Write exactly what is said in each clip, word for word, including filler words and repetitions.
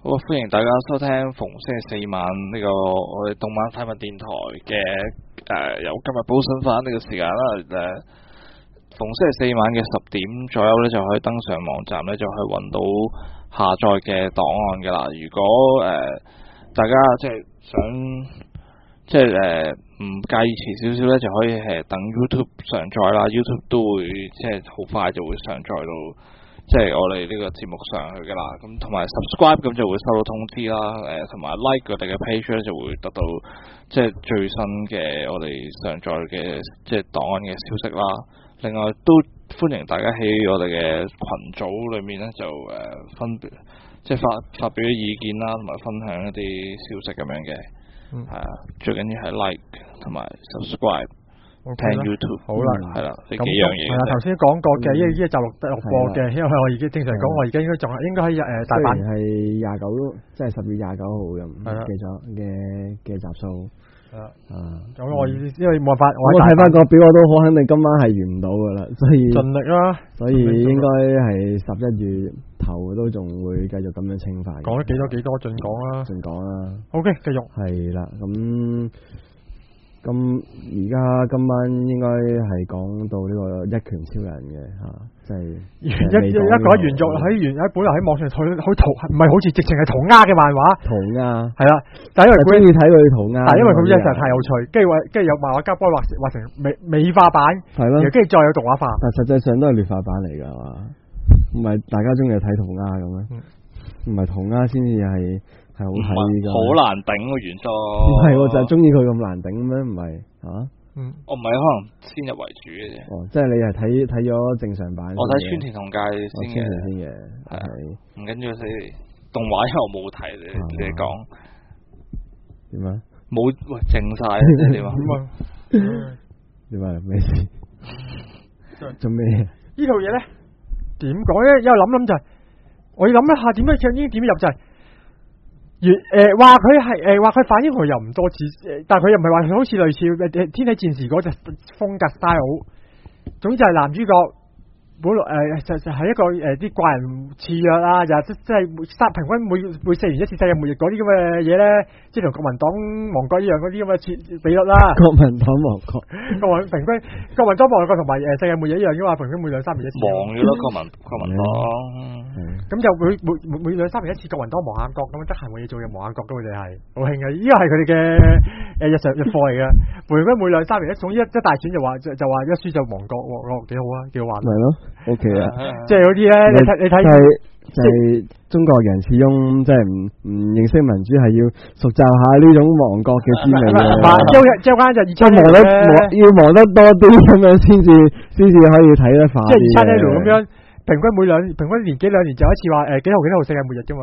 好，歡迎大家收聽逢星期四晚呢、這個我哋動漫快問電台嘅誒、呃、由今日補信翻呢個時間啦。誒、呃，逢星期四晚嘅十點左右咧，就可以登上網站咧，就可以揾到下載嘅檔案噶啦。如果誒、呃、大家即係想即係誒唔介意遲少少咧，就可以係等 YouTube 上載啦。YouTube 都會即係好快就會上載到。即係我哋呢個節目上去嘅啦，咁同埋 subscribe 咁就會收到通知啦，誒同埋 like 我哋嘅 page 咧就會得到即係最新嘅我哋上載嘅即係檔案嘅消息啦。另外都歡迎大家喺我哋嘅群組裏面咧就誒、呃、分別即係發發表啲意見啦，同埋分享一啲消息咁樣嘅，係啊、嗯，最緊要係 like 同埋 subscribe。聽 YouTube 好啦， 係啦，呢幾樣嘢。 係啦，頭先講過嘅，呢呢一集錄錄播嘅，因為我已經正常講，我而家應該仲係應該喺誒大阪。 係廿九，即係十月廿九號咁記咗嘅嘅集數。係啦，啊， 咁我意思因為冇辦法， 我睇翻個表，我都好肯定今晚係完唔到噶啦，所以盡力啦。 所以應該係十一月頭都仲會繼續咁樣清化。 講得幾多幾多，盡講啦。 盡講啦。 OK，繼續。係啦，咁。咁而家今晚應該係講到呢個一拳超人嘅嚇，即係一一個喺原作喺原喺本來喺網上佢佢塗唔係好似直情係塗鴉嘅漫畫， 塗鴉係啦，但係因為佢中意睇佢塗鴉， 但係因為佢真係太有趣，跟住話跟住有漫畫家幫佢畫畫成美美化版， 係咯， 跟住再有動畫化， 但實際上都係劣化版嚟㗎嘛，唔係大家中意睇塗鴉咁咩？唔係塗鴉先至係。係好睇㗎， 好難頂個原作。 唔係我就係中意佢咁難頂咩？唔係嚇？ 嗯，我唔係可能先入為主嘅啫。 哦，即係你係睇睇咗正常版。 我睇川田同介先嘅， 先嘅係唔緊要，你動畫因為我冇睇，你你講點啊？ 冇喂靜晒你話點啊？咩事？做咩？ 呢套嘢咧點講咧？一路諗諗就係，我要諗一下點樣唱呢點入就係。越誒話佢係誒話佢反英雄又唔多似，但係佢又唔係話好似類似誒天體戰士嗰隻風格 style，總之就係男主角本來誒就就係一個誒啲怪人似樣啊，就即即係殺平均每每四年一次世界末日嗰啲咁嘅嘢咧，即係同國民黨亡國一樣嗰啲咁嘅比率啦。 國民黨亡國， 國民平均國民黨亡國同埋誒世界末日一樣嘅嘛，平均每兩三年一次。 亡咗咯，國民國民黨。 咁就每每每每兩三年一次國民黨亡眼角，咁得閒冇嘢做又亡眼角，咁佢哋係好興嘅，呢個係佢哋嘅誒日常日課嚟嘅。每每每兩三年一，總之一一大選就話就就話一輸就亡國，哦幾好啊，幾好玩。 係咯 ，OK 啊， 即係嗰啲咧，你睇你睇， 就係就係中國人始終即係唔唔認識民主，係要熟習下呢種亡國嘅滋味嘅。 即係即係關就二七年咧，要亡得多啲咁樣先至先至可以睇得化啲。 即係二七年咁樣。平均每兩平均年幾兩年就一次話誒幾號幾多號世界末日啫嘛。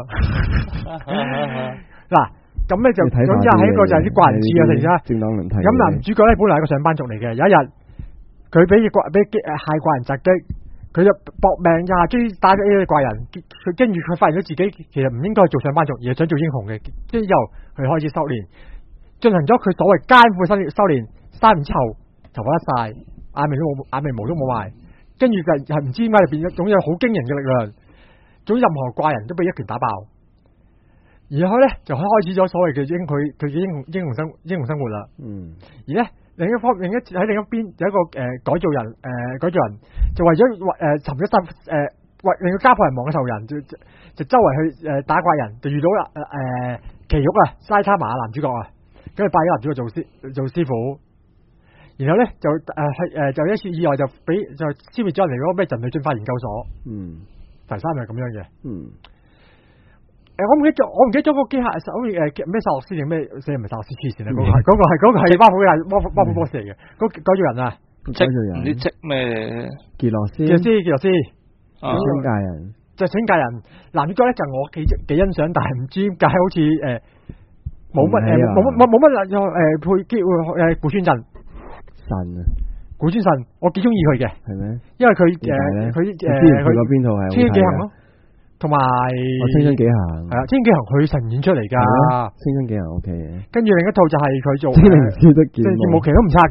嗱咁咧就總之係一個就係啲怪人似嘅成啦。 正當輪替。 咁男主角咧本來係一個上班族嚟嘅，有一日佢俾怪俾誒害怪人襲擊，佢就搏命呀追打咗呢個怪人，佢跟住佢發現咗自己其實唔應該做上班族，而係想做英雄嘅。之後佢開始修煉，進行咗佢所謂艱苦嘅修修煉，三年之後頭髮甩晒，眼眉都冇眼眉毛都冇埋。跟住就係唔知點解就變咗，總有好驚人嘅力量，總任何怪人都俾一拳打爆。而佢咧就開始咗所謂嘅英佢佢嘅英雄英雄生英雄生活啦。嗯。而咧另一方另一喺另一邊有一個誒、呃、改造人誒、呃、改造人就為咗誒尋咗殺誒為令佢家破人亡嘅仇人，就就，就周圍去誒、呃、打怪人，就遇到啦誒奇玉啊沙塔瑪男主角啊，跟住拜咗男主角做師做師傅。然後咧就誒係誒就一次意外就俾就消滅咗人哋嗰個咩人類進化研究所。嗯，第三係咁樣嘅。嗯。誒、呃，我唔記得咗，我唔記得咗個機械好似誒咩薩洛斯定咩，死唔係薩洛斯黐線啊！嗰、那個係嗰、那個係嗰、那個係巴普嘅巴巴普波士嚟嘅，嗰改造人啊， 即唔知即咩傑羅斯，傑羅斯傑羅斯，請介人就請介人。男主角咧就我幾幾欣賞，但係唔知點解好似誒冇乜誒冇乜冇冇乜誒配機會誒古川鎮。神啊，古川神，我幾中意佢嘅，係咩？因為佢誒佢誒佢嗰邊套係青春幾行咯，同埋青春幾行係啊，青春幾行佢神演出嚟噶，青春幾行 OK 嘅。 跟住另一套就係佢做千零少得見， 即係葉慕琪都唔差噶。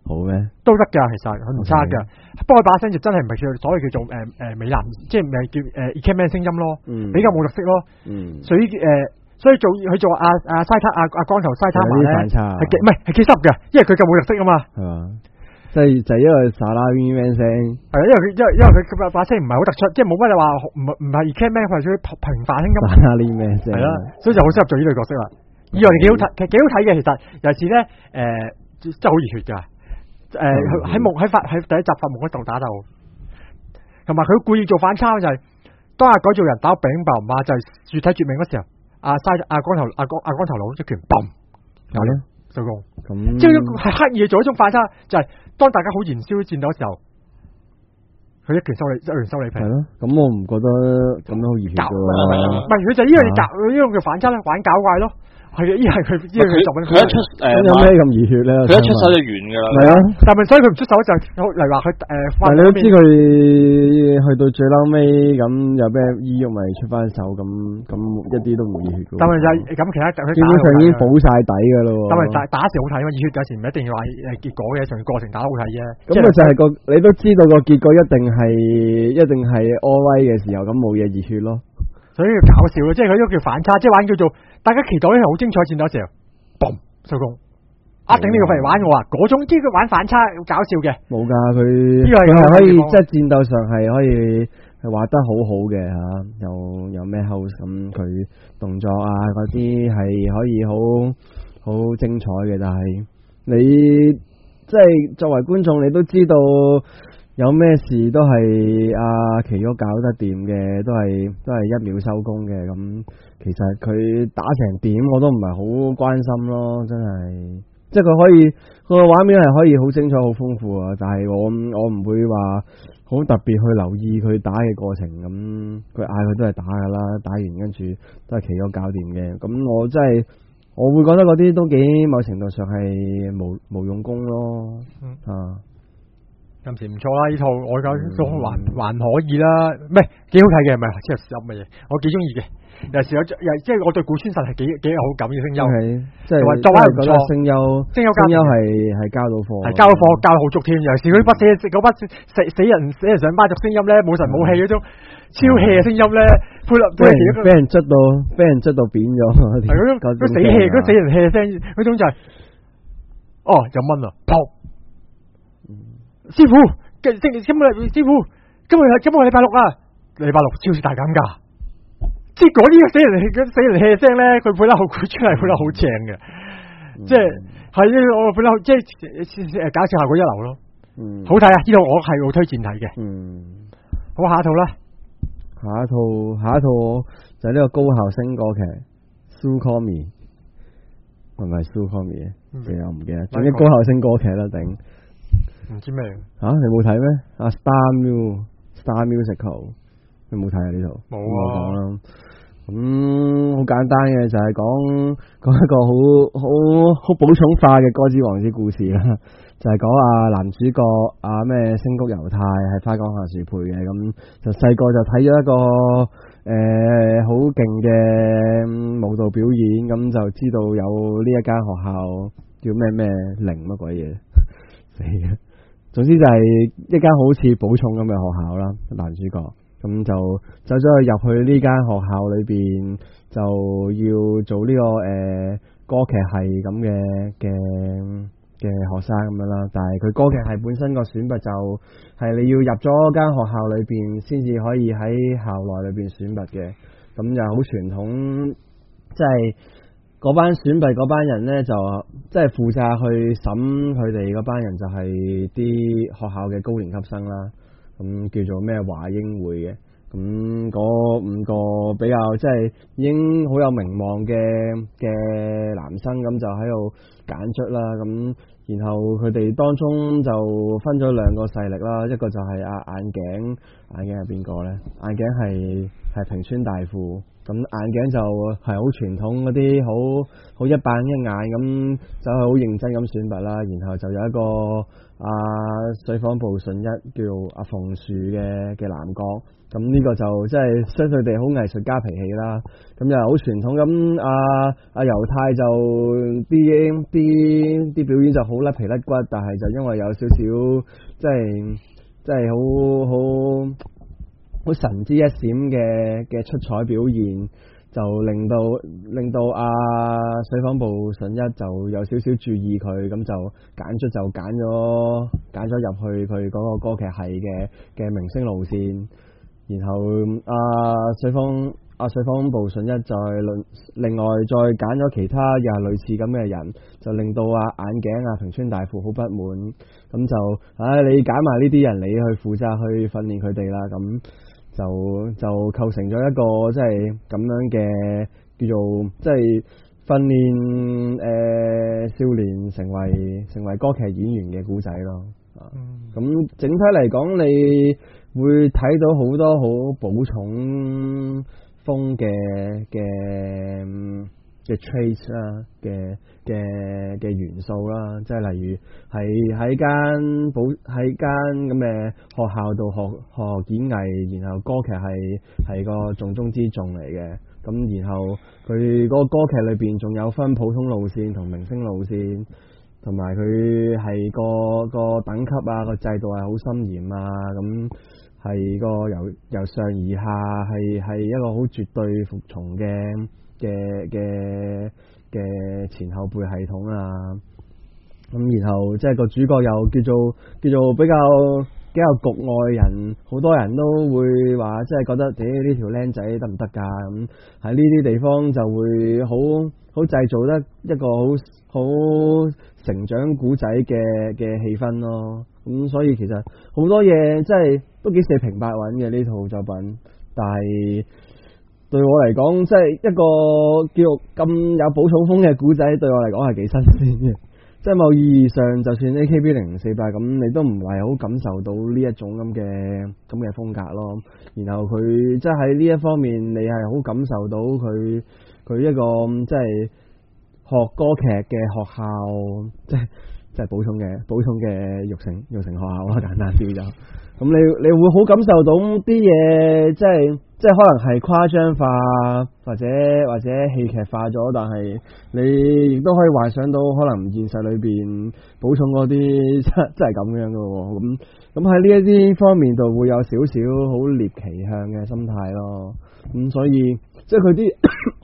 好咩？ 都得㗎，其實佢唔差㗎。不過佢把聲就真係唔係叫所謂叫做誒誒美男，即係唔係叫誒 Ikemen 聲音咯， 嗯比較冇特色咯。 嗯， 所以誒、呃，所以做佢做阿阿西塔阿阿光頭西塔馬咧係幾唔係係幾濕嘅，因為佢夠冇特色啊嘛。 係嘛？即係就係因為沙拉 V man 聲， 係啊，因為佢因為因為佢把把聲唔係好突出，即係冇乜你話唔唔係 Ikemen 或者平平凡聲音。 沙拉 V man 聲係啦，所以就好適合做呢類角色啦。以為幾好睇，其實幾好睇嘅，其實尤其是咧誒，真係好熱血㗎。誒喺夢喺發喺第一集發夢嗰度打鬥，同埋佢故意做反差就係、是、當阿改造人打丙爆馬就係樹體絕命嗰時候，阿西阿光頭阿光阿光頭佬一拳嘣有咧收工， 咁即係係刻意做一種反差，就係、是、當大家好燃燒戰鬥嘅時候，佢一拳收你一拳收你皮。 係咯，咁我唔覺得咁樣好熱血㗎喎。 唔係佢就呢樣嘢搞呢樣叫反差咧，玩搞怪咯。係嘅，依係佢，依係佢作品。 佢一出誒， 有咩咁熱血咧？ 佢一出手就完㗎啦。 係啊， 但係所以佢唔出手就例如話佢誒。 但係你都知佢去到最嬲尾咁有咩醫鬱咪出翻手咁咁一啲都唔熱血㗎。 但係就係咁其他佢基本上已經補晒底㗎咯。 但係打打時好睇嘛，熱血有時唔一定要話誒結果嘅，上過程打得好睇啫。 咁啊就係個你都知道個結果一定係一定係柯威嘅時候，咁冇嘢熱血咯。 所以搞笑咯，即係佢呢個叫反差，即係玩叫做大家期待呢係好精彩戰鬥嘅時候，嘣收工，一定呢個費嚟玩我啊！嗰種即係佢玩反差好搞笑嘅。 冇㗎，佢呢個係可以即係戰鬥上係可以係畫得好好嘅嚇，又有咩 house 咁佢動作啊嗰啲係可以好好精彩嘅，但係你即係作為觀眾你都知道。有咩事都係阿奇屋搞得掂嘅，都係都係一秒收工嘅。咁其實佢打成點我都唔係好關心咯，真係。即係佢可以個畫面係可以好精彩、好豐富啊，但係我我唔會話好特別去留意佢打嘅過程。咁佢嗌佢都係打噶啦，打完跟住都係奇屋搞掂嘅。咁我真係我會覺得嗰啲都幾某程度上係無無用功咯。嗯啊。 暫時唔錯啦，呢套我覺得都還還可以啦，唔係幾好睇嘅，唔係即係有乜嘢，我幾中意嘅。有時有即係我對古川實係幾幾有好感嘅聲優， 即係作畫唔錯， 聲優聲優聲優係係交到貨， 係交到貨，交到好足添。尤其是嗰啲死嗰班死死人死人上班族聲音咧，冇神冇氣嗰種超 hea 嘅聲音咧，配合配合其俾人捽到俾人捽到扁咗， 係嗰種嗰死 hea 嗰死人 hea 聲，嗰種就係哦有蚊啊，撲！師傅，今今今日師傅，今日今日禮拜六啊，禮拜六超市大減價，即係嗰啲死人嗰死人氣聲咧，佢配得好，佢出嚟配得好正嘅，即係係我配得即係誒搞笑效果一流咯，嗯，好睇啊！呢套我係好推薦睇嘅，嗯，好下一套啦， 下一套下一套就係呢個高校生歌劇 Sue Call Me， 係咪 Sue Call Me 啊？其實我唔記得，總之高校生歌劇啦，頂。 唔知咩吓、啊？你冇睇咩？啊 Star Mu Star Musical， 你冇睇啊呢套？冇啊。講啦，咁好簡單嘅就係講講一個好好好寶塚化嘅歌之王之故事啦，就係講啊男主角啊咩星谷由太係花江夏樹配嘅，咁就細個就睇咗一個誒好勁嘅舞蹈表演，咁就知道有呢一間學校叫咩咩零乜鬼嘢死嘅。總之就係一間好似寶塚咁嘅學校啦，男主角咁就走咗去入去呢間學校裏邊，就要做呢、這個誒、呃、歌劇系咁嘅嘅嘅學生咁樣啦。但係佢歌劇系本身個選拔就係你要入咗間學校裏邊，先至可以喺校內裏邊選拔嘅。咁就好傳統，即係。嗰班選拔嗰班人呢，就即係負責去審佢哋嗰班人，就係啲學校嘅高年級生啦。咁叫做咩華英會嘅。咁嗰五個比較即係已經好有名望嘅嘅男生，咁就喺度揀出啦。咁然後佢哋當中就分咗兩個勢力啦，一個就係阿眼鏡，眼鏡係邊個呢？眼鏡係係平川大輔。咁眼鏡就係好傳統嗰啲好好一板一眼咁，就係好認真咁選拔啦。然後就有一個啊水房部純一叫阿鳳樹嘅嘅男角， 咁呢個就即係相對地好藝術家脾氣啦。咁又好傳統咁，阿阿猶太就啲啲啲表演就好甩皮甩骨，但係就因為有少少即係即係好好好神之一閃嘅嘅出彩表現，就令到令到阿、啊、水房部純一就有少少注意佢，咁就揀出就揀咗揀咗入去佢嗰個歌劇系嘅嘅明星路線。然後阿、啊、水方阿、啊、水方部純一再另外再揀咗其他又係類似咁嘅人，就令到阿、啊、眼鏡啊平川大輔好不滿，咁就唉、哎、你揀埋呢啲人你去負責去訓練佢哋啦，咁就就構成咗一個即係咁樣嘅叫做即係訓練誒、呃、少年成為成為歌劇演員嘅故仔咯。啊、嗯，咁整體嚟講你會睇到好多好寶重風嘅嘅嘅 trace 啦，嘅嘅嘅元素啦，即係例如係喺間寶喺間咁嘅學校度學學演藝，然後歌劇係係個重中之重嚟嘅。咁然後佢嗰個歌劇裏邊仲有分普通路線同明星路線，同埋佢係個個等級啊，個制度係好森嚴啊，咁。係個由由上而下係係一個好絕對服從嘅嘅嘅嘅前後輩系統啊，咁然後即係個主角又叫做叫做比較比較局外人，好多人都會話即係覺得誒呢條僆仔得唔得㗎？咁喺呢啲地方就會好好製造得一個好好成長古仔嘅嘅氣氛咯。咁所以其實好多嘢即係都幾四平八穩嘅呢套作品，但係對我嚟講，即係一個叫咁有寶草風嘅古仔，對我嚟講係幾新鮮嘅。即係某意義上，就算 A K B 零零四八咁，你都唔係好感受到呢一種咁嘅咁嘅風格咯。然後佢即係喺呢一方面，你係好感受到佢佢一個即係學歌劇嘅學校，即係。即係補充嘅補充嘅育成育成學校啦，簡單啲就咁你你會好感受到啲嘢，即係即係可能係誇張化或者或者戲劇化咗，但係你亦都可以幻想到可能現實裏邊補充嗰啲真真係咁樣嘅喎。咁咁喺呢一啲方面度會有少少好獵奇向嘅心態咯。咁所以即係佢啲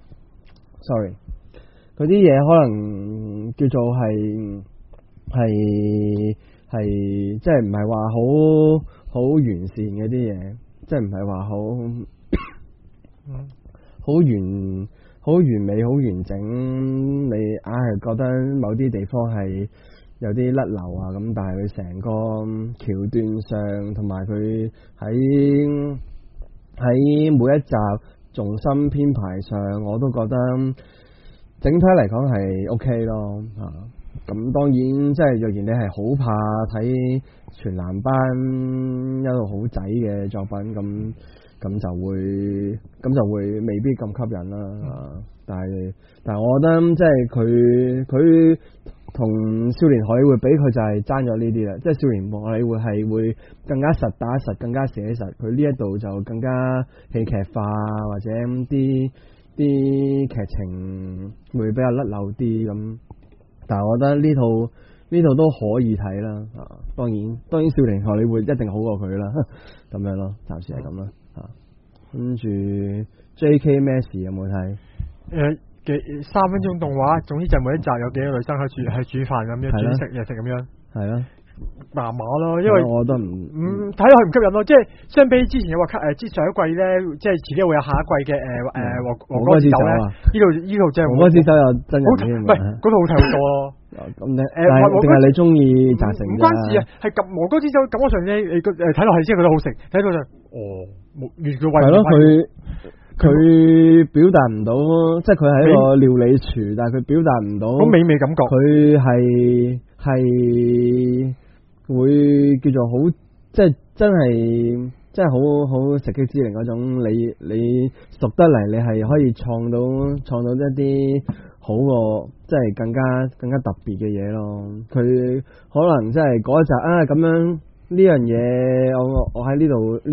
sorry 佢啲嘢可能叫做係。係係即係唔係話好好完善嗰啲嘢，即係唔係話好好完好完美好完整，你硬係覺得某啲地方係有啲甩漏啊咁，但係佢成個橋段上同埋佢喺喺每一集重心編排上，我都覺得整體嚟講係 OK 咯啊。咁當然，即係若然你係好怕睇全男班一路好仔嘅作品，咁咁就會咁就會未必咁吸引啦。嗯、但係但係，我覺得即係佢佢同少年荷里活比，佢就係爭咗呢啲啦。即係少年荷里活係會更加實打實，更加寫實。佢呢一度就更加戲劇化，或者啲啲劇情會比較甩漏啲咁。但係我覺得呢套呢套都可以睇啦，啊，當然當然少年荷里活一定好過佢啦，咁樣咯，暫時係咁啦，啊，跟住 J K 咩事有冇睇？ 誒嘅三分鐘動畫，總之就每一集有幾個女生喺煮喺煮飯咁樣煮食嘢食咁樣，係咯。麻麻咯，因為我覺得唔唔睇落去唔吸引咯，即係相比之前有話吸誒，之上一季咧，即係遲啲會有下一季嘅誒誒黃黃歌之酒咧，呢度呢度即係黃歌之酒有真人添，唔係嗰度好睇好多咯。咁你誒，定係你中意贊成？唔關事啊，係咁黃歌之酒感覺上咧，你誒睇落去先覺得好食，睇到就哦，原佢為係咯，佢佢表達唔到，即係佢係一個料理廚，但係佢表達唔到好美味感覺，佢係係。會叫做好，即係真係，真係好好食戟之靈嗰種。你你熟得嚟，你係可以創到創到一啲好過，即係更加更加特別嘅嘢咯。佢可能即係嗰一集啊咁樣呢樣嘢，我我喺呢度呢個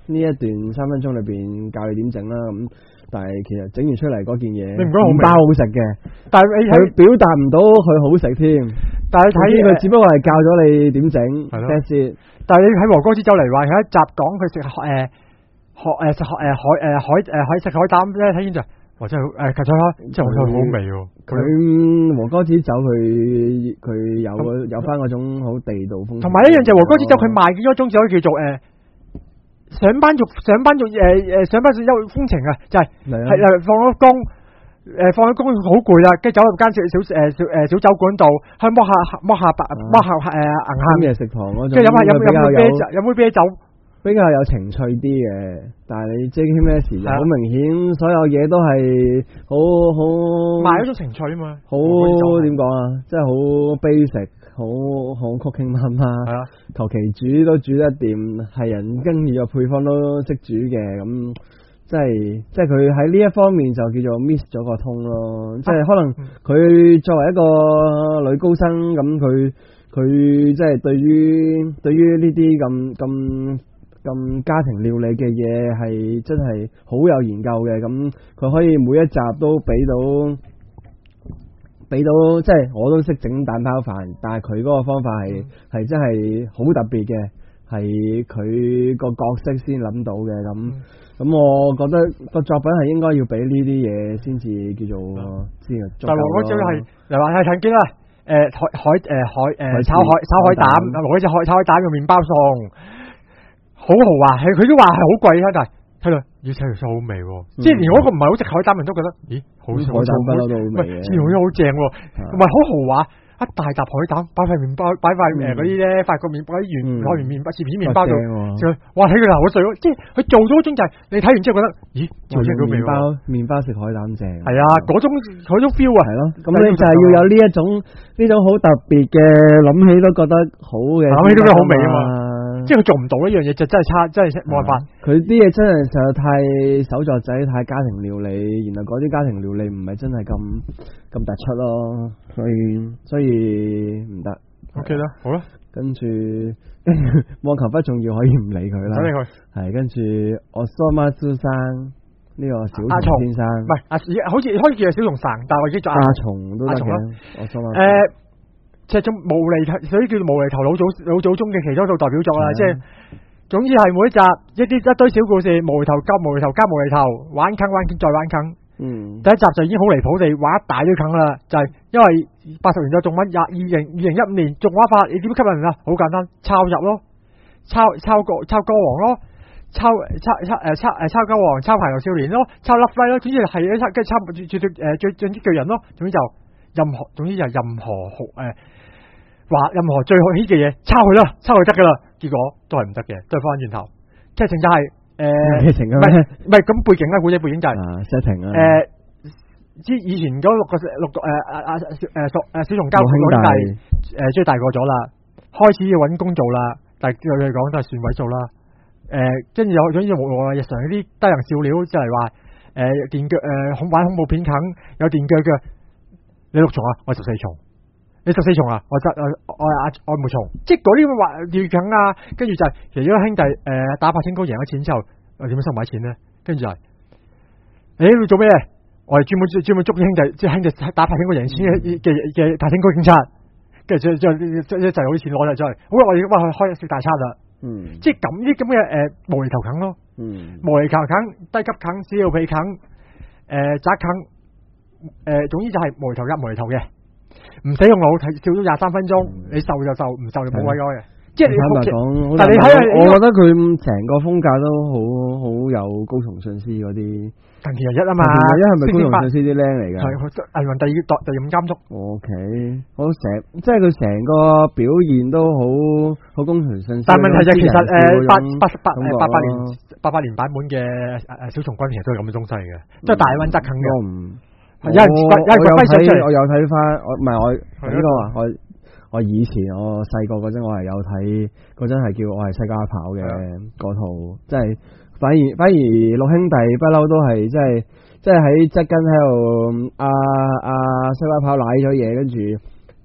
呢一段三分鐘裏邊教你點整啦，咁但係其實整完出嚟嗰件嘢， 你唔覺得好味唔包好食嘅， 但係你佢表達唔到佢好食添。 但係睇佢只不過係教咗你點整， 但係你喺和歌之州嚟話有一集講佢食誒學誒食學誒海誒海誒海食海膽咧，睇完就哇真係誒其實真係好好味喎。 佢和歌之酒佢佢有有翻嗰種好地道風， 同埋一樣就和歌之酒佢賣嘅嗰種就可以叫做誒上班族上班族誒誒上班族優風情啊，就係係誒放咗工。誒、呃，放咗工好攰啦，跟住走入間小小誒小誒小酒館度，去摸下摸下白摸下誒銀杏嘅食堂嗰種， 跟住飲下飲飲杯啤酒，飲杯啤酒， 比較有情趣啲嘅。但係你 J K Max 就好明顯，所有嘢都係好好賣嗰種情趣啊嘛， 好點講啊，即係好 basic， 好好 cooking 媽媽，係啊，求其煮都煮得掂，係人跟住個配方都識煮嘅咁。即係即係佢喺呢一方面就叫做 miss 咗個通咯，即係可能佢作為一個女高生咁，佢佢即係對於對於呢啲咁咁咁家庭料理嘅嘢係真係好有研究嘅，咁佢可以每一集都俾到俾到，即係我都識整蛋包飯，但係佢嗰個方法係係、嗯、真係好特別嘅，係佢個角色先諗到嘅咁。嗯咁我覺得個作品係應該要俾呢啲嘢先至叫做先啊， 但係我嗰隻係嚟話係陳記啦，誒海海誒海誒炒海炒海膽，攞隻海炒海膽用麵包餸，好豪華，係佢都話係好貴啦，但係睇落要睇條數好味喎，即係連我個唔係好食海膽人都覺得，咦好海膽不嬲都好味嘅，似好好正喎，同埋好豪華。一大沓海膽擺塊麵包，擺塊誒嗰啲咧法國麵包，啲圓海綿麵包、切片麵包度，哇睇佢流口水咯！即係佢做咗嗰種就係你睇完之後覺得，咦，做出個麵包麵包食海膽正， 係啊，嗰種嗰種 feel 啊， 係咯，咁你就係要有呢一種呢種好特別嘅，諗起都覺得好嘅， 諗起都覺得好味啊嘛，即係佢做唔到呢樣嘢就真係差，真係冇辦法。 佢啲嘢真係實在太手作仔，太家庭料理，然後嗰啲家庭料理唔係真係咁咁突出咯，所以所以。唔得 ，OK 啦，好啦， 跟住跟住網球不重要，可以唔理佢啦， 唔理佢， 係跟住我蘇馬先生呢個小松先生， 唔係阿好似可以叫小松生，但係我已經做阿松都得嘅，我蘇馬誒，即係種無厘頭，所以叫做無厘頭老祖老祖宗嘅其中一套代表作啦，即係總之係每一集一啲一堆小故事，無厘頭加無厘頭加無厘頭，玩坑玩坑再玩坑。嗯，第一集就已經好離譜地玩一大堆坑啦，就係、是、因為八十年代仲玩廿二零二零一五年仲玩法，你點吸引人啊？好簡單，抄入咯，抄抄歌抄歌王咯，抄抄抄誒抄誒抄歌王，抄排球少年咯，抄粒輝咯，總之係一抄跟住抄絕絕誒最最最巨人咯，總之就任何總之就任何好誒話任何最好喜嘅嘢抄佢啦，抄佢得噶啦，結果都係唔得嘅，都係翻轉頭，劇情就係、是。誒， 劇情啊， 唔係唔係咁背景啦，古仔背景就係 setting 啊， 誒，之以前嗰六個六個誒阿阿誒誒小松交兄弟誒，終於大個咗啦，開始要搵工做啦，但係對佢嚟講都係算位數啦。誒，跟住有總之無無日常嗰啲低能笑料，即係話誒電鋸誒恐玩恐怖片啃有電鋸嘅，你六重啊，我十四重。你十四重啊？我執我我阿我冇重，即係嗰啲咁話要緊啊，跟住就係、是、其實咗兄弟誒、呃、打柏青哥贏咗錢之後，我點樣收埋錢咧？跟住就係、是，誒、欸、你做咩？我係專門專門捉啲兄弟，即係兄弟打柏青哥贏錢嘅嘅嘅柏青哥警察，跟住再再再再就攞啲錢攞嚟出嚟，好啦，我哋哇去開食大餐啦，嗯，即係咁啲咁嘅誒無厘頭啃咯，嗯，無厘頭啃、低級啃、屎尿屁啃、誒渣啃，誒總之就係無厘頭一無厘頭嘅。唔使用腦睇，跳咗廿三分鐘，嗯、你受就受，唔受就冇位嘅。即係你坦白講，但係你睇下， 我覺得佢成個風格都好好有高松信司嗰啲。 近期日一啊嘛， 一係咪高松信司啲僆嚟㗎？ 係，銀魂第二代第二監督。 O K，好成，即係佢成個表現都好好高松信司。 但係問題就係其實誒八八八誒八八年八八年版本嘅誒小松君其實都係咁嘅東西嘅，即係大溫則啃嘅。有人有人睇，我有睇翻，我唔係我呢個話，我我以前我細個嗰陣，我係有睇嗰陣係叫我係西加跑嘅嗰套，即係反而反而六兄弟不嬲都係即係即係喺側跟喺度阿阿西加跑瀨咗嘢，跟住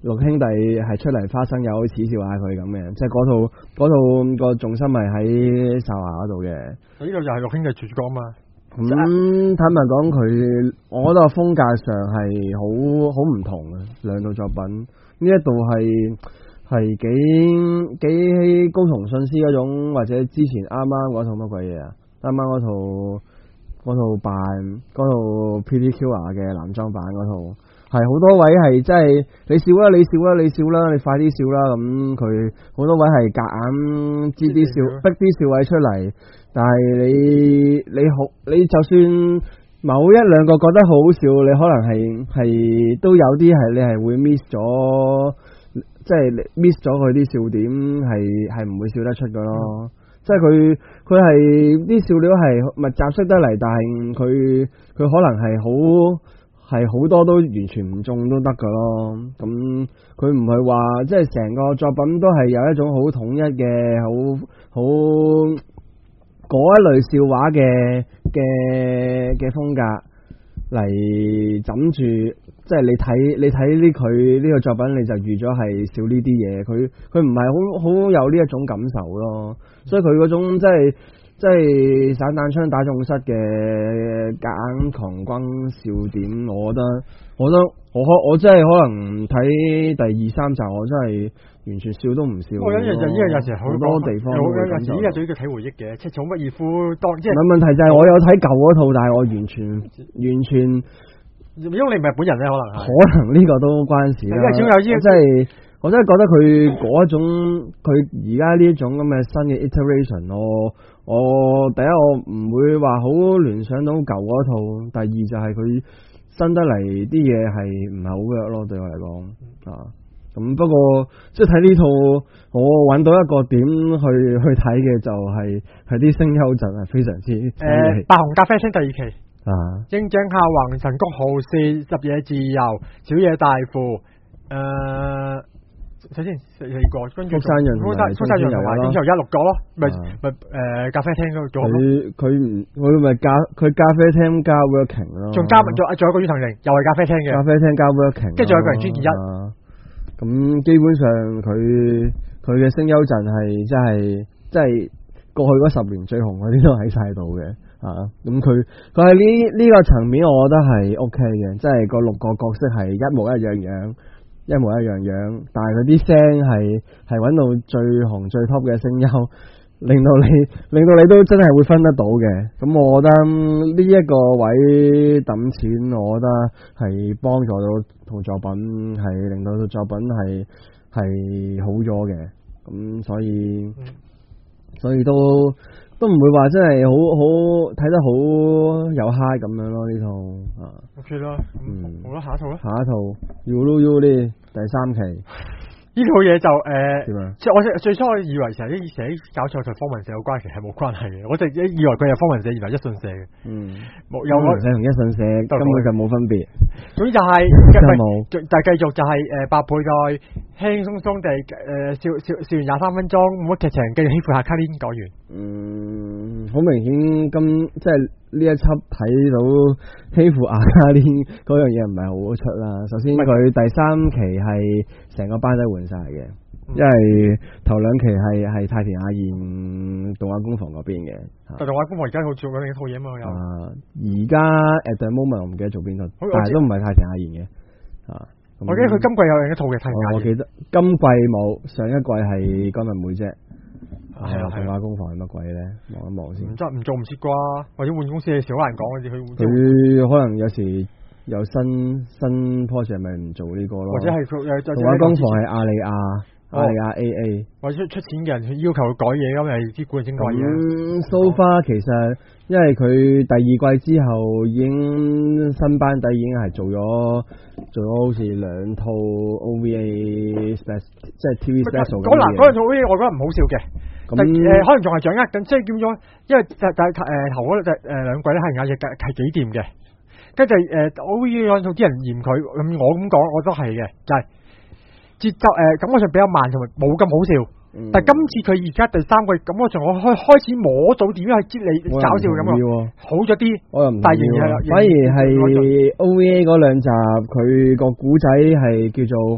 六兄弟係出嚟花生友恥笑下佢咁嘅，即係嗰套嗰套個重心係喺哨牙嗰度嘅。 呢個就係六兄弟主角啊嘛。 咁、嗯、坦白講，佢我覺得風格上係好好唔同嘅兩套作品。呢一度係係幾幾高松信司嗰種，或者之前啱啱嗰套乜鬼嘢啊？啱啱嗰套嗰套扮嗰套 Pretty Cure 嘅男裝版嗰套。係好多位係真係你笑啦，你笑啦，你笑啦，你快啲笑啦，咁佢好多位係夾硬擠啲笑，逼啲笑位出嚟。但係你你好，你就算某一兩個覺得好笑，你可能係係都有啲係你係會 miss 咗，即係 miss 咗佢啲笑點，係係唔會笑得出噶咯。嗯、即係佢佢係啲笑料係密集式得嚟，但係佢佢可能係好。係好多都完全唔中都得噶咯，咁佢唔係話即係成個作品都係有一種好統一嘅好好嗰一類笑話嘅嘅嘅風格嚟枕住，即係你睇你睇呢佢呢個作品你就預咗係笑呢啲嘢，佢佢唔係好好有呢一種感受咯，所以佢嗰種即係。即係散彈槍打中室嘅夾硬狂轟笑點，我覺得，我覺得我可我真係可能睇第二三集，我真係完全笑都唔笑。我有日就呢個有時好多地方，有有有時呢個最要睇回憶嘅，即係寵物義夫當即係。問題就係我有睇舊嗰套，但係我完全完全，因為你唔係本人咧，可能可能呢個都關事啦。因為總有呢，即係我真係覺得佢嗰一種，佢而家呢一種咁嘅新嘅 iteration 我。我第一我唔會話好聯想到舊嗰套，第二就係佢新得嚟啲嘢係唔係好 work 咯，對我嚟講啊。咁不過即係睇呢套，我揾到一個點去去睇嘅就係係啲聲優陣係非常之誒、呃，白紅咖啡廳第二期啊，英井夏宏、神谷浩史、十野自由、小野大輔誒。呃首先四個，跟住福山潤、福山福山潤同埋咁就而家六個咯，咪咪誒咖啡廳嗰個。佢佢唔佢咪咖佢咖啡廳加 working 咯。仲加仲仲有一個宇藤瑩，又係咖啡廳嘅。咖啡廳加 working，跟住仲有一個人專二一。咁基本上佢佢嘅聲優陣係真係真係過去嗰十年最紅嗰啲都喺晒度嘅啊！咁佢佢喺呢呢個層面，我覺得係 OK 嘅，即係個六個角色係一模一樣樣。一模一樣樣，但係佢啲聲係係揾到最紅最 top 嘅聲優，令到你令到你都真係會分得到嘅。咁我覺得呢一個位抌錢，我覺得係幫助到套作品，係令到套作品係係好咗嘅。咁所以所以都都唔會話真係好好睇得好有 high 咁樣咯呢套啊。OK 啦，嗯，好啦，下一套啦，下一套 U L U 呢第三期。呢套嘢就誒，即係我最初我以為成日啲寫搞錯同方文社有關，其實係冇關係嘅。我直以為佢係方文社，原來一信社嘅。嗯，冇有方文社同一信社根本就冇分別。總之就係冇，但係繼續就係誒八倍再輕輕鬆鬆地誒笑笑笑完廿三分鐘，冇乜劇情，繼續欺負下卡琳講完。嗯，好明顯今即係呢一輯睇到欺負阿卡琳嗰樣嘢唔係好出啦。首先佢第三期係成個班底換晒嘅，因為頭兩期係係太田亞彥動畫工房嗰邊嘅。但動畫工房而家好做緊另一套嘢嘛又。啊，而家 at the moment 我唔記得做邊套，但係都唔係太田亞彥嘅。啊，我記得佢今季有另一套嘅太田亞彥。我記得今季冇，上一季係江文妹啫。係啊，動畫工房係乜鬼咧？望一望先。唔做唔做唔切啩？或者換公司嘅事好難講嘅，佢佢可能有時有新新 project 咪唔做呢個咯。或者係佢動畫工房係阿里亞、哦、阿里亞 A A， 或者出出錢嘅人要求佢改嘢咁，係啲古靈精怪嘢。咁 so far 其實因為佢第二季之後已經新班底已經係做咗做咗好似兩套 O V A special 即係 T V special 咁嘅嘢。嗰嗱嗰套 O V A 我覺得唔好笑嘅。咁誒、呃、可能仲係掌握緊，即係叫咗，因為就就誒頭嗰隻誒兩季咧係有隻係幾掂嘅，跟住誒 O V A 有啲人嫌佢，咁我咁講我都係嘅，就係、是、節奏誒感覺上比較慢同埋冇咁好笑，嗯、但係今次佢而家第三季感覺上我開開始摸到點樣去激你搞笑咁啊，好咗啲，我又唔但係反而係 O V A 嗰兩集佢個古仔係叫做。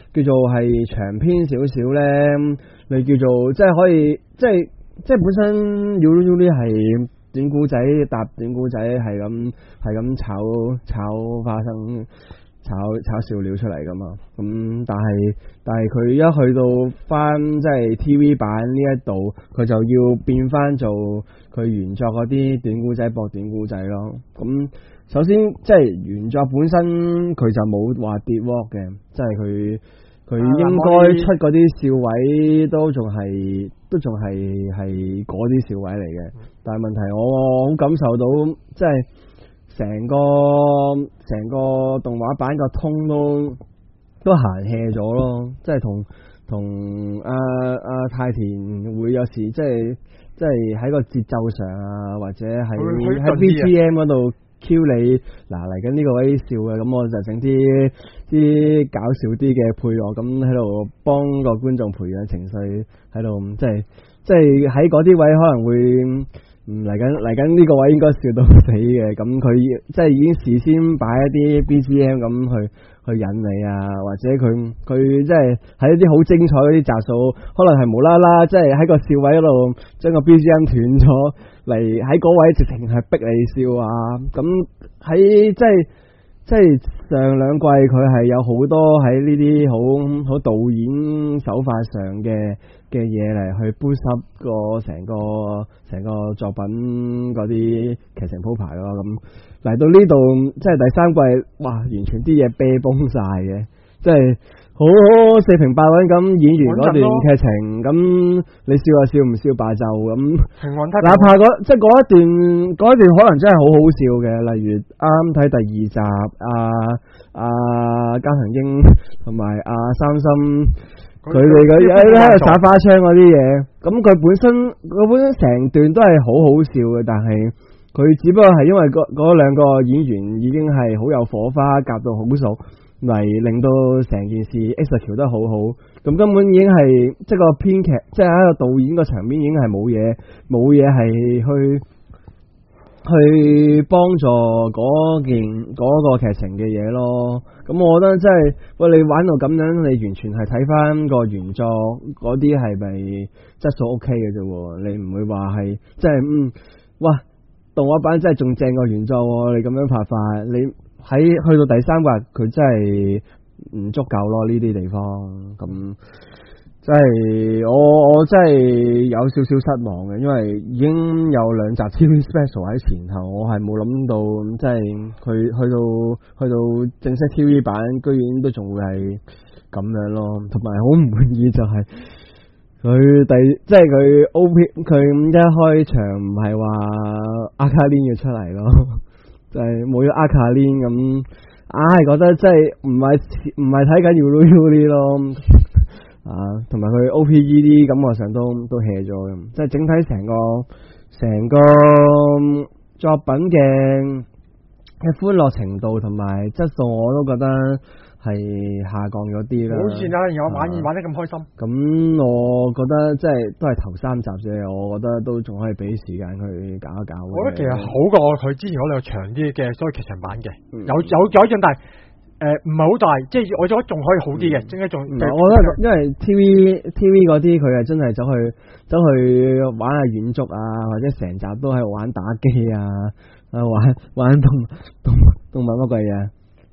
叫做係長篇少少咧，你叫做即係可以，即係即係本身 U U 啲係短古仔搭短古仔，係咁係咁炒炒花生。炒炒笑料出嚟噶嘛，咁、嗯、但係但係佢一去到翻即係 T V 版呢一度，佢就要變翻做佢原作嗰啲短故仔博短故仔咯。咁、嗯、首先即係原作本身佢就冇話跌鑊嘅，即係佢佢應該出嗰啲笑位都仲係都仲係係嗰啲笑位嚟嘅，但係問題我好感受到即係。成個成個動畫版個通都都閒 hea 咗咯，即係同同阿阿太田會有時即係即係喺個節奏上啊，或者係喺 B G M 嗰度 Q 你嗱嚟緊呢個位笑嘅，咁我就整啲啲搞笑啲嘅配樂，咁喺度幫個觀眾培養情緒，喺度即係即係喺嗰啲位可能會。嗯，嚟緊嚟緊呢個位應該笑到死嘅，咁佢即係已經事先擺一啲 B G M 咁去去引你啊，或者佢佢即係喺一啲好精彩嗰啲集數，可能係無啦啦即係喺個笑位嗰度將個 B G M 斷咗嚟，喺嗰位直情係逼你笑啊，咁喺即係即係上兩季佢係有好多喺呢啲好好導演手法上嘅嘅嘢嚟去 boost up 個成個成個作品嗰啲劇情鋪排咯，咁嚟到呢度即係第三季，哇！完全啲嘢啤崩晒嘅，即係好四平八穩咁演完嗰段劇情，咁你笑就笑，唔笑罷就咁。哪怕嗰即係嗰一段嗰一段可能真係好好笑嘅，例如啱啱睇第二集，阿阿加藤英同埋阿三心。佢哋嗰啲喺度耍花槍嗰啲嘢，咁佢本身佢本身成段都係好好笑嘅，但係佢只不過係因為嗰嗰兩個演員已經係好有火花，夾到好熟嚟，令到成件事 execute 得好好，咁根本已經係即係個編劇，即係喺個導演個場面已經係冇嘢冇嘢係去去幫助嗰件嗰個劇情嘅嘢咯。咁我覺得即係喂，你玩到咁樣，你完全係睇翻個原作嗰啲係咪質素 OK 嘅啫？你唔會話係即係嗯，哇，動畫版真係仲正過原作，你咁樣拍法，你喺去到第三季佢真係唔足夠咯，呢啲地方咁。即係我我真係有少少失望嘅，因為已經有兩集 T V Special 喺前頭，我係冇諗到，即係佢去到去到正式 T V 版，居然都仲會係咁樣咯。同埋好唔滿意就係佢第即係佢 O P 佢一開場唔係話阿卡蓮要出嚟咯，就係冇咗阿卡蓮咁，硬係覺得即係唔係唔係睇緊 U U 啲咯。啊，同埋佢 O P E 啲感覺上都都 hea 咗咁，即係整體成個成個作品嘅嘅歡樂程度同埋質素，我都覺得係下降咗啲啦。 好似有人有玩玩得咁開心。咁、 啊、我覺得即係都係頭三集啫，我覺得都仲可以俾時間去搞一搞。 我覺得其實好過佢之前嗰兩長啲嘅所謂劇場版嘅、嗯，有有有一種但係。誒，唔係好大，即係我覺得仲可以好啲嘅，應該仲。我覺得因為 T V T V 嗰啲佢係真係走去走去玩下遠足啊，或者成集都係玩打機啊，啊玩玩動動動物乜鬼嘢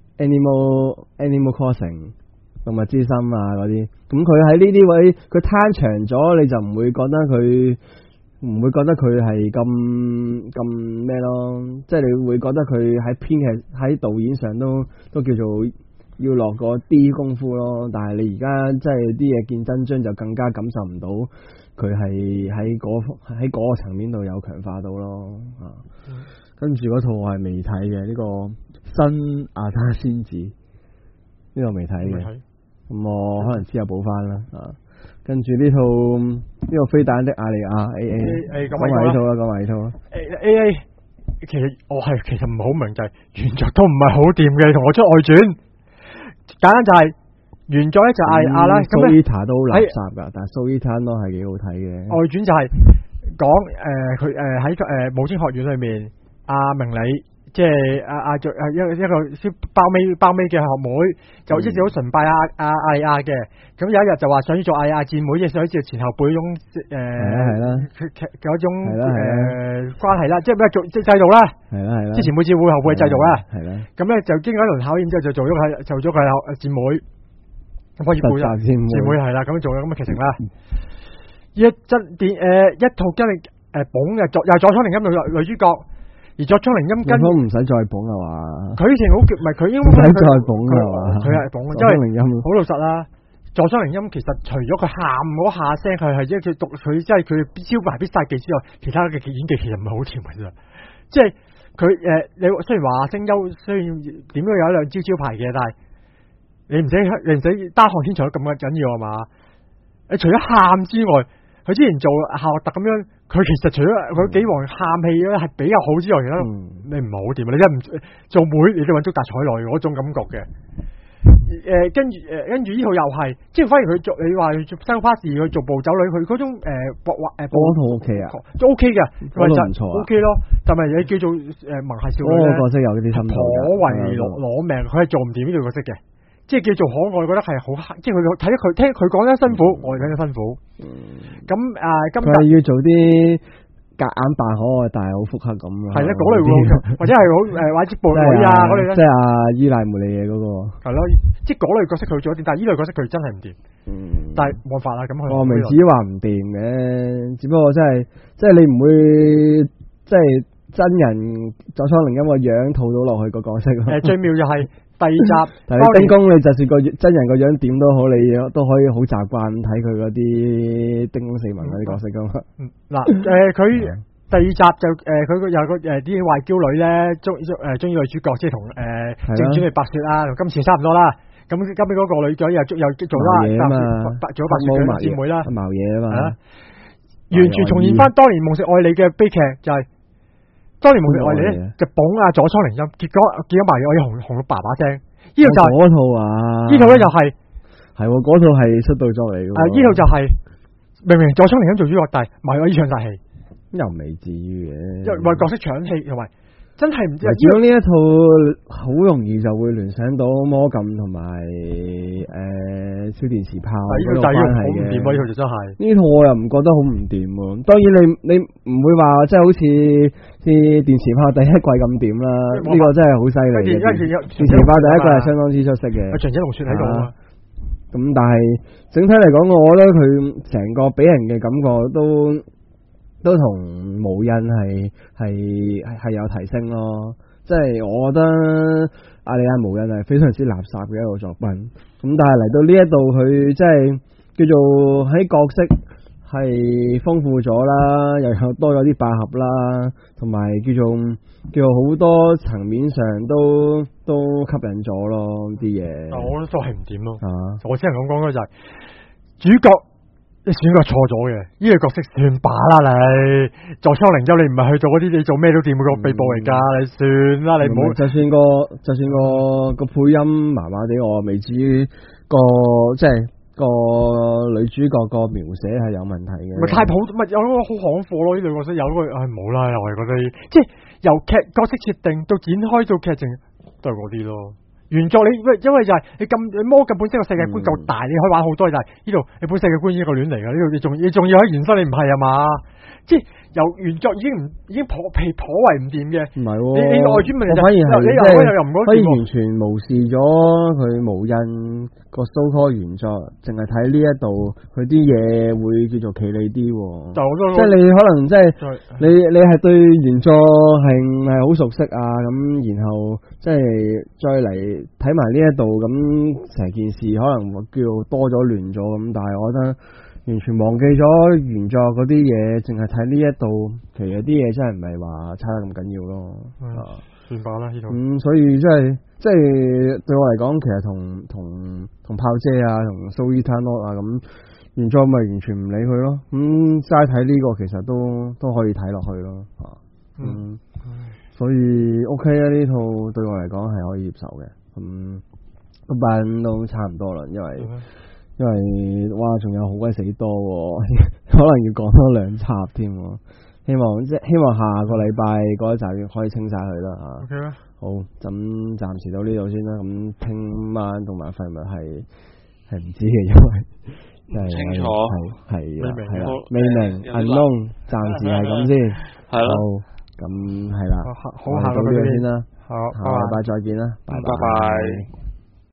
Animal Animal Crossing 動物之心啊嗰啲，咁佢喺呢啲位佢攤長咗，你就唔會覺得佢。唔會覺得佢係咁咁咩咯，即係你會覺得佢喺編劇喺導演上都都叫做要落個啲功夫咯，但係你而家即係啲嘢見真章就更加感受唔到佢係喺嗰喺嗰個層面度有強化到咯啊！嗯、跟住嗰套我係未睇嘅呢個新阿他仙子，呢、呢個未睇嘅，咁我可能之後補翻啦啊！跟住呢套呢個飛彈的阿莉亞 A A， 講埋呢套啦，講埋呢套啦。A A A， 其實我係其實唔係好明，就係、是、原作都唔係好掂嘅，同我出外傳。簡單就係、是、原作咧就係阿莉亞啦，咁咧。Soita 都垃圾噶，但係 Soita 都係幾好睇嘅。外傳就係講誒佢誒喺誒武精學院裏面，阿明理即係阿阿做一個一個包尾包尾嘅學妹，就一直好崇拜阿阿阿利亞嘅。咁有一日就話想要做阿利亞姊妹，即係想好似前後輩種誒係啦嗰種誒關係啦，即係咩做即係制度啦。 係啦係啦， 之前每次會後輩制度啦。 係啦。咁咧就經過一輪考驗之後，就做咗佢做咗佢姊妹。咁可以配啦，姊妹係啦，咁做咗咁嘅劇情啦。一真電誒一套經歷誒捧嘅作又佐倉綾音女女主角。而佐倉綾音跟都唔使再捧啊嘛， 佢以前好唔係佢應該唔使再捧啊嘛， 佢係捧，因為好老實啦。佐倉綾音其實除咗佢喊嗰下聲，佢係即係佢讀佢即係佢招牌必殺技之外，其他嘅演技其實唔係好甜嘅啫。即係佢誒，你雖然話聲優雖然點都有一兩招招牌嘅，但係你唔使你唔使單看天才咁嘅緊要啊嘛。你除咗喊之外，佢之前做夏洛特咁樣，佢其實除咗佢幾王喊戲咧係比較好之外，其他你唔係好掂啊！你真係唔做妹，你都揾足大彩來嗰種感覺嘅。誒、呃，跟住誒，跟住呢套又係，即係反而佢做你話做生花士去做暴走女，佢嗰種誒博畫誒，嗰套 OK 啊， 都 OK 嘅， 嗰套唔錯啊 ，OK 咯。但係你叫做誒萌系少女咧， 嗰個角色有啲深度， 頗為攞攞命，佢係做唔掂呢個角色嘅。即係叫做可愛，我覺得係好，即係佢睇得佢聽佢講得辛苦，我哋睇得辛苦。咁啊，今日要做啲夾硬扮可愛，但係好腹黑咁。 係啦，嗰類喎，或者係好誒，或者部女啊嗰類咧。 即係阿伊賴梅利嘅嗰個。係咯，即係嗰類角色佢做得掂，但係呢類角色佢真係唔掂。嗯。但係冇法啦，咁佢。 我未至於話唔掂嘅，只不過真係，即係你唔會即係真人佐倉綾音個樣套到落去個角色。 誒，最妙就係。第二集， 但係丁公你就算個真人個樣點都好，你都可以好習慣睇佢嗰啲丁公四文嗰啲角色噶嘛。 嗱、嗯，誒、呃，佢第二集就誒，佢、呃、有個誒啲壞嬌女咧，中誒中意女主角，即係同誒正傳嘅白雪啊，同今次差唔多啦。咁今尾嗰個女仔又又做咗白做咗白雪嘅姊妹啦， 茅嘢啊嘛， 完全重現翻當年夢食愛你嘅悲劇就係、是。當年夢食愛你咧就捧阿佐倉綾音，結果見咗埋我要紅紅到爸爸聲，呢套就係、是、 嗰套啊， 呢套咧就係係嗰套係出道作嚟嘅， 誒呢套就係、是、明明佐倉綾音做主角，但係埋我依唱大戲， 又未至於嘅， 因為角色搶戲同埋真係唔知。 如果呢一套好容易就會聯想到魔禁同埋誒超電磁炮嗰個關係嘅， 呢套就真係呢套我又唔覺得好唔掂喎。當然你你唔會話即係好似啲電磁炮第一季咁掂啦，呢、這個真係好犀利嘅。電磁炮第一季係相當之出色嘅， 長者龍雪喺度啊。 咁但係整體嚟講，我覺得佢成個俾人嘅感覺都。都同無印係係係有提升咯，即係我覺得阿里亞無印係非常之垃圾嘅一個作品，咁但係嚟到呢一度佢即係叫做喺角色係豐富咗啦，又有多咗啲百合啦，同埋叫做叫做好多層面上都都吸引咗咯啲嘢。 我覺得都係唔掂咯， 啊、 我只能咁講嘅就係、是、主角。你選個錯咗嘅，呢、這個角色算把啦你，佐倉綾音你唔係去做嗰啲，你做咩都掂個秘寶嚟噶，你算啦，你唔好。 就算個就算個個配音麻麻地，我未至於個即係個女主角個描寫係有問題嘅。咪太普，咪有嗰個好行貨咯，呢兩個角色有嗰個，唉冇啦，我係覺得，即係由劇角色設定到展開到劇情，都係嗰啲咯。原作你因為就係你咁你魔禁本身個世界觀夠大，嗯、你可以玩好多，但係呢度你本世界觀已經一個亂嚟噶，呢度你仲你仲要喺延伸，你唔係啊嘛？即係由原作已經唔已經頗皮頗為唔掂嘅，唔係喎。你你外傳咪就反而係你又又唔可以完全無視咗佢無印個 so-called 原作，淨係睇呢一度佢啲嘢會叫做企理啲。就即係你可能即係你你係對原作係唔係好熟悉啊？咁然後即係再嚟睇埋呢一度，咁成件事可能叫多咗亂咗咁，但係我覺得。完全忘記咗原作嗰啲嘢，淨係睇呢一度，其實啲嘢真係唔係話差得咁緊要咯。 嗯、啊，算吧啦呢度。咁、 嗯、所以即係即係對我嚟講，其實同同同炮姐啊，同 Soul Eater Not 啊咁原作咪完全唔理佢咯。咁齋睇呢個其實都都可以睇落去咯。啊，嗯，嗯所以 OK 啊，呢套對我嚟講係可以接受嘅。咁個版都差唔多啦，因為。嗯因為哇，仲有好鬼死多，可能要講多兩集添。 希望即係希望下個禮拜嗰一集可以清晒佢啦嚇。 OK 啦。 好，咁暫時到呢度先啦。咁聽晚動漫廢物係係唔知嘅，因為即係清楚係係啦係啦，未明有啲難 unknown，暫時係咁先。 係咯。 好，咁係啦， 好，好， 我哋到呢度先啦。 好， 下個禮拜再見啦，拜拜拜。